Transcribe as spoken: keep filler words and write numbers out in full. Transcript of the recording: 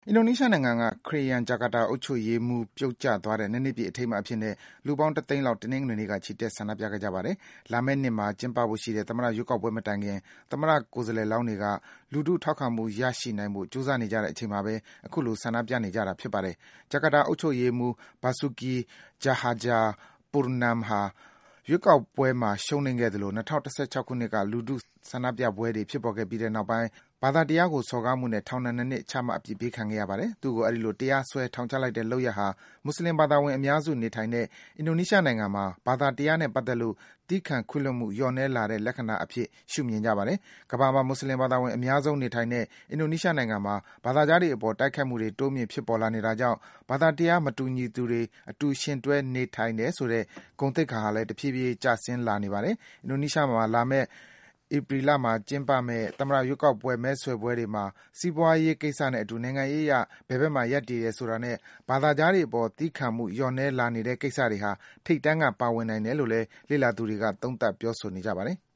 အင်ဒိုနီးရှားနိုင်ငံက ခရစ်ယာန်ဂျကာတာအုပ်ချုပ်ရေးမှူးပြုတ်ကျသွားတဲ့နှစ်နှစ်ပြည့်အထိမ်းအမှတ်အဖြစ်နဲ့လူပေါင်းတသိန်းလောက်တနင်္ဂနွေနေ့ကချီတက်ဆန္ဒပြခဲ့ကြပါတယ်။လာမယ့်နှစ်မှာကျင်းပဖို့ရှိတဲ့သမ္မတရွေးကောက်ပွဲမတိုင်ခင်သမ္မတကိုယ်စားလှယ်လောင်းတွေကလူထုထောက်ခံမှုရရှိနိုင်ဖို့ကြိုးစားနေကြတဲ့အချိန်မှာပဲအခုလိုဆန္ဒပြနေကြတာဖြစ်ပါတယ်။ဂျကာတာအုပ်ချုပ်ရေးမှူး Basuki Tjahjapurnam ဟာရွေးကောက်ပွဲမှာရှုံးနိမ့်ခဲ့သလို၂၀၁၆ခုနှစ်ကလူထုဆန္ဒပြပွဲတွေဖြစ်ပေါ်ခဲ့ပြီးတဲ့နောက်ပိုင်းဘာသာတရားကိုစော်ကားမှုနဲ့ထောင်ဒဏ်၂နှစ်ချမှတ်အပြစ်ပေးခံခဲ့ရပါတယ်။သူ့ကိုအဲဒီလိုတရားစွဲထောင်ချလိုက်တဲ့လုပ်ရပ်ဟာမွတ်ဆလင်ဘာသာဝင်အများစုနေထိုင်တဲ့အင်ဒိုနီးရှားနိုင်ငံမှာဘာသာတရားနဲ့ပတ်သက်လို့သည်းခံခွင့်လွှတ်မှုလျော့နည်းလာတဲ့လက္ခဏာအဖြစ်ရှုမြင်ကြပါတယ်။ကမ္ဘာမှာမွတ်ဆလင်ဘာသာဝင်အများဆုံးနေထိုင်တဲ့အင်ဒိုနီးရှားနိုင်ငံမှာဘာသာခြားတွေအပေါ်တိုက်ခိုက်မှုတွေတိုးမြင့်ဖြစ်ပေါ်လာနေတာကြောင့်ဘာသာတရားမတူညီသူတွေအတူယှဉ်တွဲနေထိုင်တယ်ဆိုတဲ့ဂုဏ်သိက္ခာဟာလည်းတဖြည်းဖြည်းကျဆင်းလာနေပါတယ်။အင်ဒိုနီးရှားမှာလာမယ့်ဧပြီလမှာကျင်းပမယ့်သမ္မတရွေးကောက်ပွဲမဲဆွယ်ပွဲတွေမှာစီးပွားရေးကိစ္စနဲ့အတူနိုင်ငံရေးအရဘယ်ဘက်မှာရပ်တည်တယ်ဆိုတာနဲ့ဘာသာခြားတွေအပေါ်သည်းခံမှုလျော့နည်းလာနေတဲ့ကိစ္စတွေဟာထိပ်တန်းကပါဝင်နိုင်တယ်လို့လည်းလေ့လာသူတွေကသုံးသပ်ပြောဆိုနေကြပါတယ်။